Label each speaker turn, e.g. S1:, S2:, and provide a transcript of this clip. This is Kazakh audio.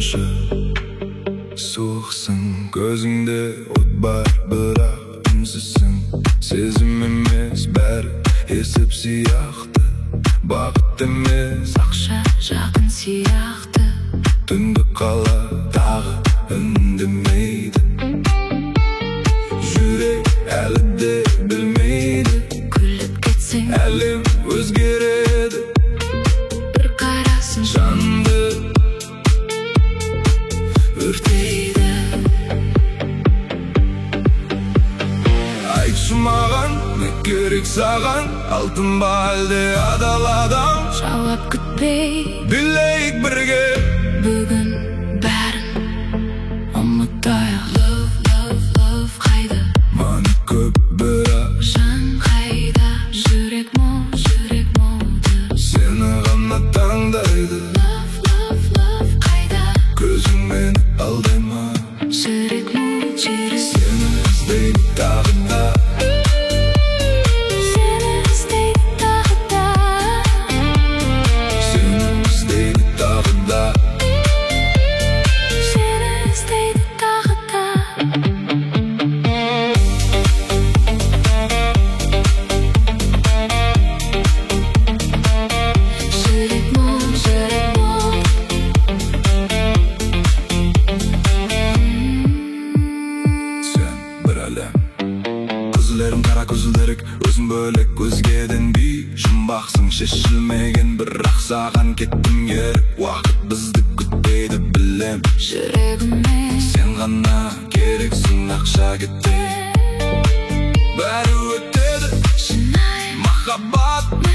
S1: тамшы суықсың, көзіңде от бар, бірақ үнсізсің. Сезім емес бәрі есіп сияқты, бақыт емес
S2: ақша жақын сияқты.
S1: Түндік қала тағы үндемейді, жүрек әлі де білмейді.
S2: Күліп кетсең
S1: Әлем өзгереді,
S2: бір қарасын
S1: жанды
S2: өртейді.
S1: Айтшы маған, не керек саған? Алтын ба әлде адал адам?
S2: Жауап күтпей
S1: Билейік бірге
S2: бүгін бәрін ұмытайық. Love, love, love қайда?
S1: Маны көп бірақ
S2: Жан қайда? Жүрек молды.
S1: сені ғана таңдайды.
S2: Love, love, love қайда?
S1: Көзің мені алдайма,
S2: Жүрек мол жүріс.
S1: сені іздейді тағы да.
S2: Сені іздейді тағы да.
S1: Сені іздейді тағы да.
S2: Сені іздейді тағы да. Жүрек мол.
S1: Сен бір әлем, көзлерім қара көзілдірік, өзің бөлек өзгеден бей. Жұмбақсың шешілмеген, бірақ саған кеттім ерік. Уақыт бізді күтпейді білем,
S2: Жүрегіме
S1: сен ғана керексің, ақша кетпей. Бәрі өтеді,
S2: шынайы
S1: махаббат